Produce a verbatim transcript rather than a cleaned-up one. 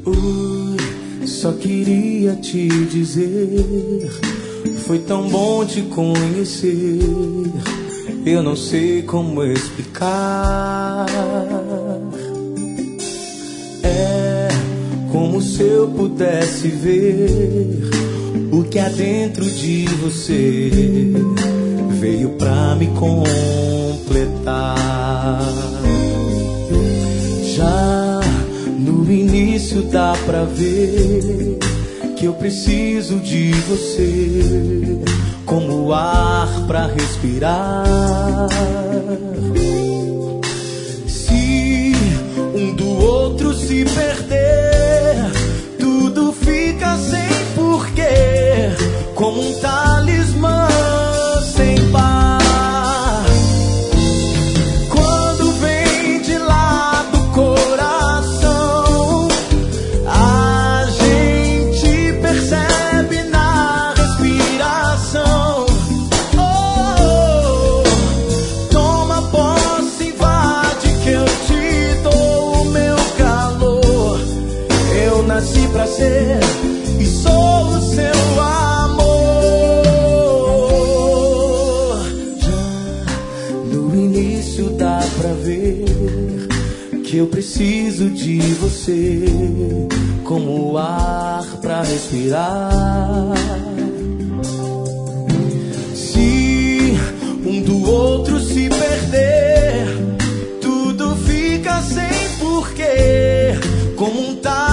Oi, só queria te dizer, foi tão bom te conhecer. Eu não sei como explicar. É como se eu pudesse ver o que há dentro de você veio pra me completar. Já no início dá pra ver que eu preciso de você como ar pra respirar. Se um do outro se perder, tudo fica sem porquê, como um talismã sem par. Quando vem de lá do coração, a gente percebe na respiração. Oh, toma posse, invade que eu te dou o meu calor. Eu nasci pra ser e sou o seu amor. Já no início dá pra ver que eu preciso de você como o ar pra respirar. Se um do outro se perder, tudo fica sem porquê, como um